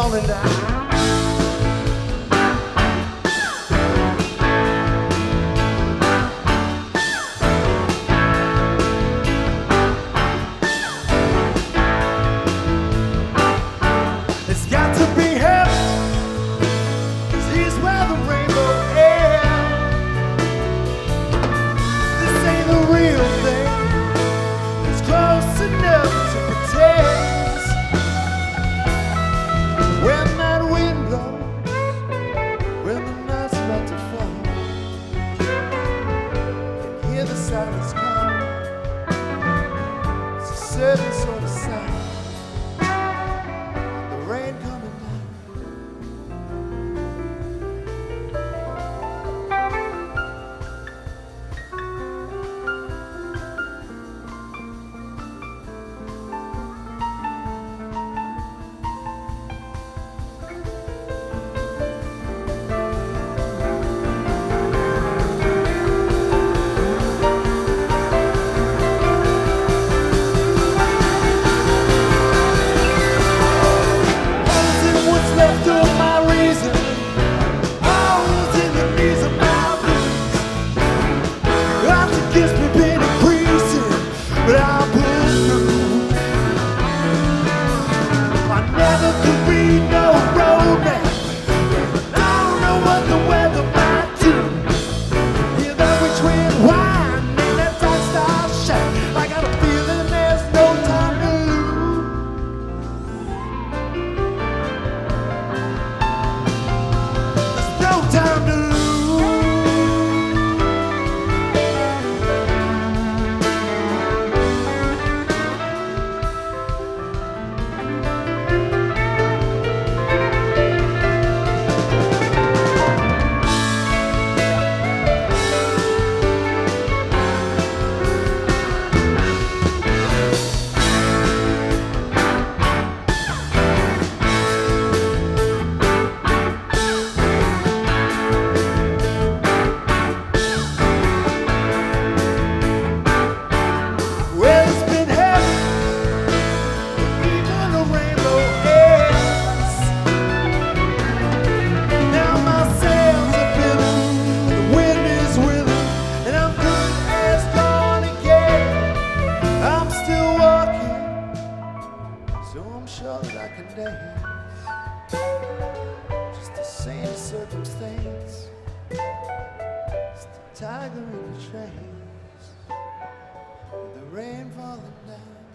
falling down. It's got to be heaven, 'cause here's where the rainbow ends. This ain't the real thing, it's close enough to pretend. When that wind blows, when the night's about to fall, you can hear the silence come. It's a certain sort of sound, the rain coming down. Left of my reason, holes in the knees of my boots. Odds against me been increasing, but I'll pull through. I never could read no roadmap. I don't know what the weather might do. Hear that rich wind whine and that dark star shine. I got a feeling there's no time to lose. No time to lose. Well, it's been heavy, even the rainbow ends. Now my sails are filling, the wind is willing, and I'm good as gone again. I'm still walking, so I'm sure that I can dance. Just the same circumstance, it's the tiger in the trains, the rain falling down.